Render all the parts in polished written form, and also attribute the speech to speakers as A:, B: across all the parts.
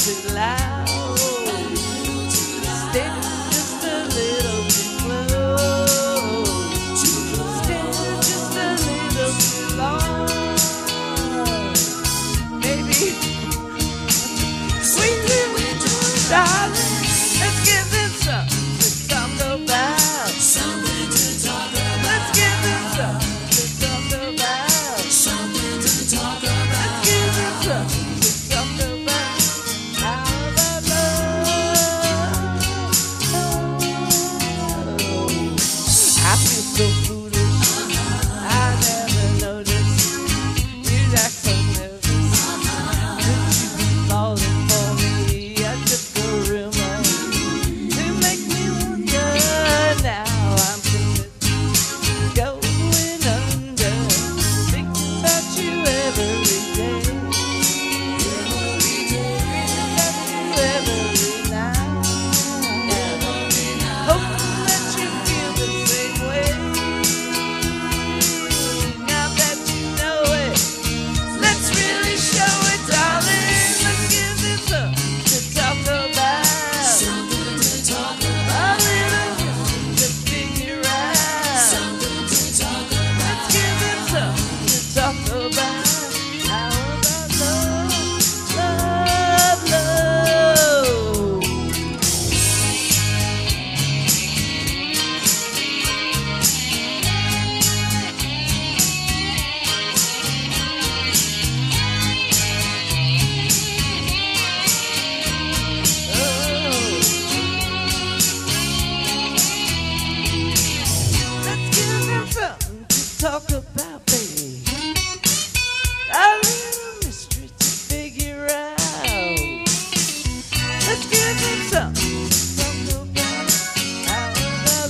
A: too loud. Stay just a little too close. Stay just a little too long. Baby, sweet little darling, let's give them something to talk about.
B: Something to talk about.
A: Let's give them something to talk about.
B: Something to talk about.
A: Let's give them something to talk about. How about love? I feel so foolish. I never noticed you'd act so nervous. Could you be falling for me? I took a rumor to make me wonder. Now I'm convinced, going under, thinking about you every day. Every night. Hoping that you feel the same way. Now that you know it, let's really show it, darling. Let's give it something to talk about.
B: Something to talk
A: A
B: about.
A: little to figure out.
B: Something to talk about.
A: Let's give it something to talk about. How about love, love, love? Let's give him something to talk about, baby. A little mystery to figure out. Let's give him something to talk about. How about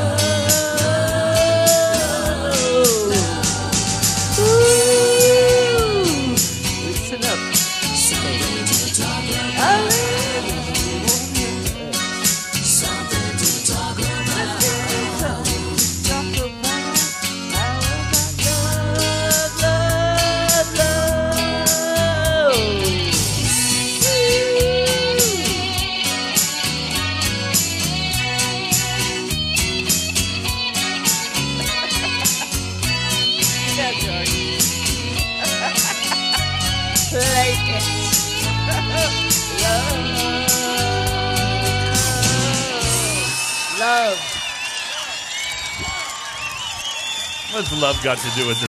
A: love? Ooh, listen up.
B: Something to talk
A: A
B: about.
A: little mystery won't get us.
B: Something to talk about.
A: Let's give him something to talk about. How about love, love, love? Yeah, George. Play it. Love.
C: What's love got to do with it?